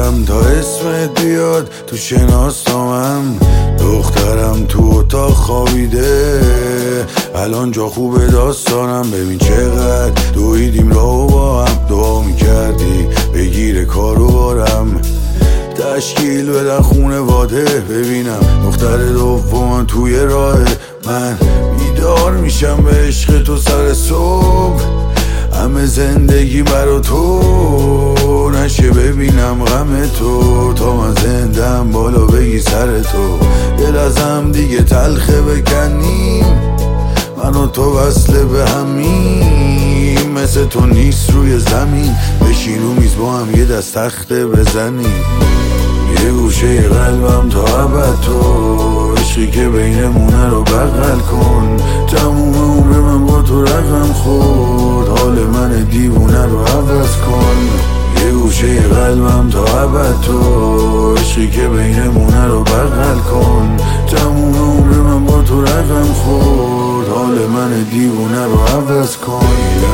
میگیرم تا اسمت بیاد تو شناسنامم. دخترم تو اتاق خوابیده، الان جا خوبه داستانم. ببین چقدر دویدیم راهو با هم، دعا میکردی بگیره کارو بارم. تشکیل بدن خونواده، ببینم دختر دوم توی راه. من بیدار میشم به عشق تو سر صبح، همه زندگی برا تو نشه ببینم غم تو. تا من زندم بالا بگی سر تو، دل ازم دیگه تلخه بکنیم، من و تو وصله به همیم. مثل تو نیست روی زمین، بشین رو میز با هم یه دست تخته بزنیم. یه گوشه قلبم تا ابد تو، عشقی که بینمونه رو بغل کن. تموم عمر من با تو رقم خورد، حال من دیوونه رو عوض کن. یه گوشه قلبم تا ابد تو، عشقی که بینمونه رو بغل کن. تموم عمر من با تو رقم خورد، حال من دیوونه رو عوض کن.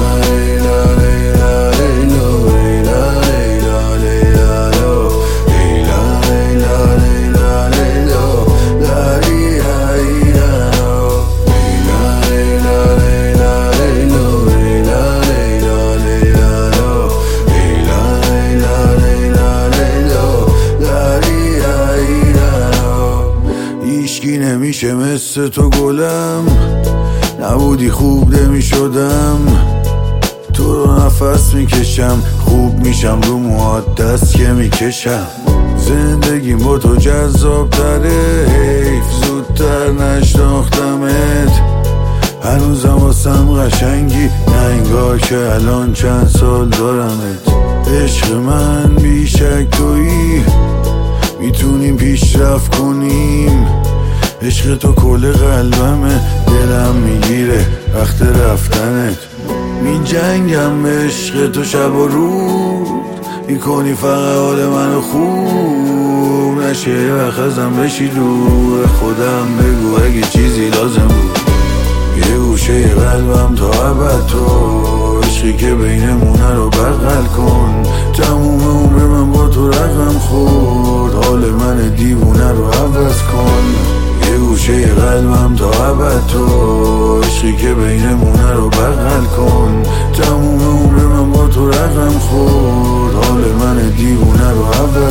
هیچکی نمیشه مثل تو گلم، نبودی خوب نمیشدم. تو رو نفس میکشم، خوب میشم رو موهات دست که میکشم. زندگیم با تو جذاب تره، حیف زودتر نشناختمت. هنوزم واسم قشنگی، نه انگار که الان چند سال دارمت. عشق من بیشک تویی، میتونیم پیشرفت کنیم. عشق تو کل قلبمه، دلم میگیره وقت رفتنت. می جنگم به عشق تو شب و روز، میکنی فقط حال منو خوب. نشه یه وقت ازم بشی دور، خودم بگو اگه چیزی لازم بود. یه گوشه قلبم تا ابد تو، عشقی که بینمونه رو بغل کن. تموم عمر من با تو رقم خورد، حال من دیوونه رو عوض کن. یه گوشه قلبم تا ابد تو، عشقی که بینمونه رو بغل کن. تموم عمر من با تو رقم خورد، حال من دیوونه رو عوض